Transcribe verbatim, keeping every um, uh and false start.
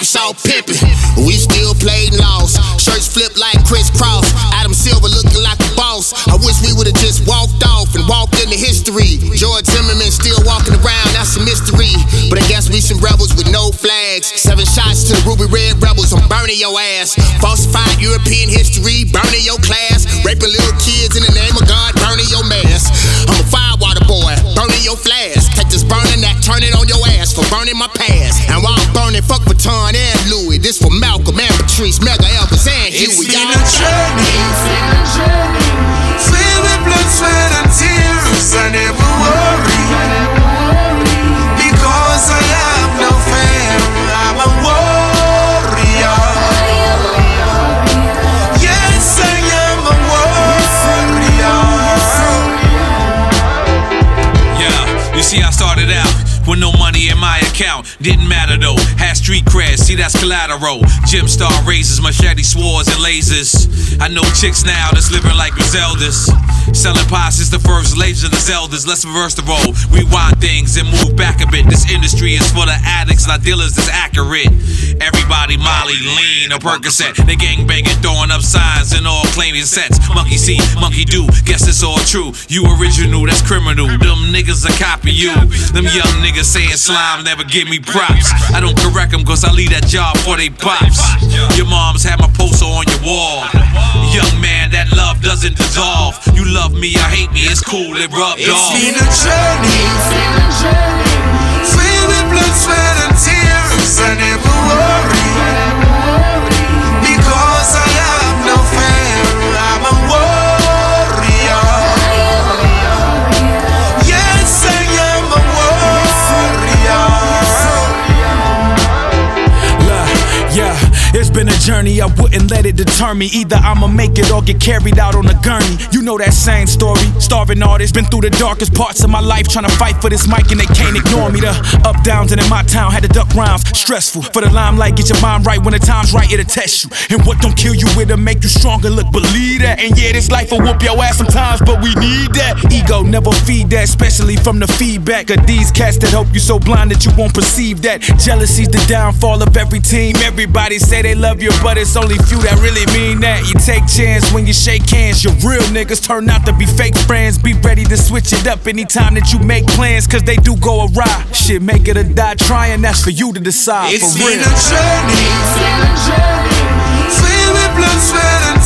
folks all pimpin'. We still played and lost. Shirts flipped like crisscross. Adam Silver looking like a boss. I wish we would've just walked off and walked into history. George Zimmerman still walking around, that's a mystery. But I guess we some rebels with no flags. Seven shots to the Ruby Red Rebels, I'm burning your ass. Falsified European history, burning your class. Raping little kids in the name of God, burning your mask. I'm a firewater boy, burning your flask. Take this burning that, turn it on your ass for burning my past. And while I'm burning, fuck Vuitton and Louis. This for Malcolm and Patrice, Mega Elvis and Huey. It's been a journey, filled with blood, sweat and tears. I never worry, because I have no fear. I'm a warrior. Yes, I am a warrior. Yeah, you see I started out with no money in my account, didn't matter though. Had street cred, see that's collateral. Gym star razors, machete swords and lasers. I know chicks now that's living like Griseldas. Selling pies since the first Legend of Zeldas. Let's reverse the role, rewind things and move back a bit. This industry is full of addicts, not dealers that's accurate. Everybody Molly, lean, or Percocet. They gang banging, throwing up signs and all claiming sets. Monkey see, monkey do, guess it's all true. You original, that's criminal. Them niggas a copy you. Them young niggas saying slime never give me props. I don't correct them cause I leave that job for they pops. Your mom's had my poster on your wall. Young man, that love doesn't dissolve. You love me, I hate me, it's cool, it rubbed It's off. been a journey, filled with blood, sweat and tears. I never worry, because I have no fear. I'm a warrior. Yes, I am a warrior. Look, yeah. It's been a journey, I wouldn't let it deter me. Either I'ma make it or get carried out on a gurney. You know that same story, starving artist. Been through the darkest parts of my life, trying to fight for this mic and they can't ignore me. The up, downs, and in my town had to duck rhymes. Stressful, for the limelight, get your mind right. When the time's right, it'll test you. And what don't kill you, it'll make you stronger, look, believe that. And yeah, this life will whoop your ass sometimes, but we need that. Ego, never feed that, especially from the feedback of these cats that hope you so blind that you won't perceive that. Jealousy's the downfall of every team. Everybody say they love you, but it's only few that really mean that. You take chance when you shake hands. Your real niggas turn out to be fake friends. Be ready to switch it up anytime that you make plans, cause they do go awry. Shit, make it or die trying, that's for you to decide. It's for been real. a journey, filled with blood, sweat and